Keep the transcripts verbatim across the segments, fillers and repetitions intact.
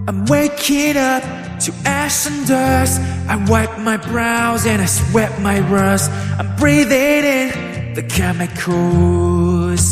I'm waking up to ash and dust. I wipe my brows and I sweat my rust. I'm breathing in the chemicals.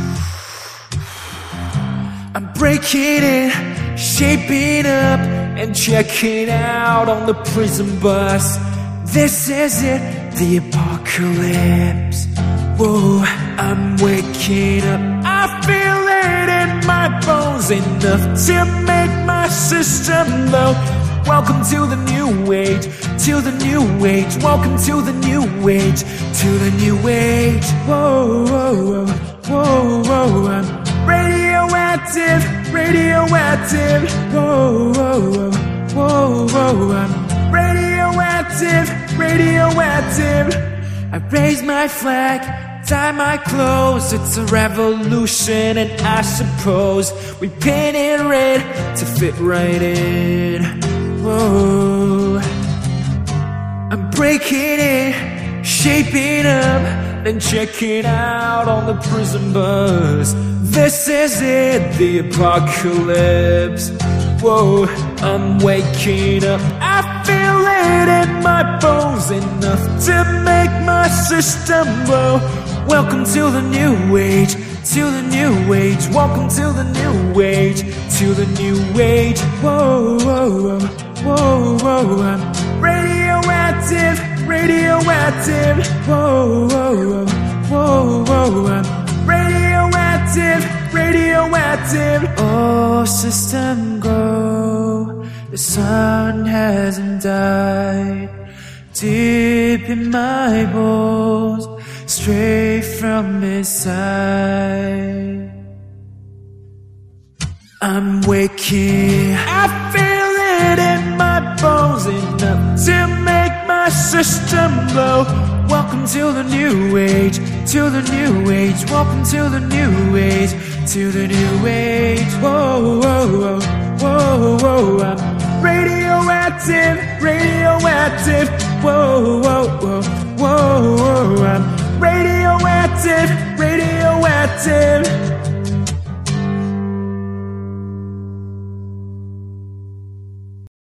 I'm breaking in, shaping up, and checking out on the prison bus. This is it, the apocalypse. Whoa, I'm waking up. I feel it in my bones, enough to make my system blow. Welcome to the new age, to the new age. Welcome to the new age, to the new age. Whoa, whoa, whoa, whoa, whoa. I'm radioactive, radioactive. Whoa, whoa, whoa, whoa. I'm radioactive, radioactive. I raise my flag, tie my clothes. It's a revolution, and I suppose we paint it red to fit right in. Whoa, I'm breaking it, shaping up, then checking out on the prison bus. This is it, the apocalypse. Whoa, I'm waking up. I feel it in my bones, enough to make my system blow. Welcome to the new age, to the new age. Welcome to the new age, to the new age. Whoa, whoa, whoa, whoa. I'm radioactive, radioactive. Whoa, whoa, whoa, whoa. I'm radioactive, radioactive. Oh, system go, the sun hasn't died. Deep in my bones, straight from his side. I'm waking, I feel it in my bones, enough to make my system blow. Welcome to the new age, to the new age. Welcome to the new age, to the new age. Whoa, whoa, whoa, whoa, I'm radioactive, radioactive. Whoa, whoa, whoa, whoa, whoa, I'm radioactive, radioactive.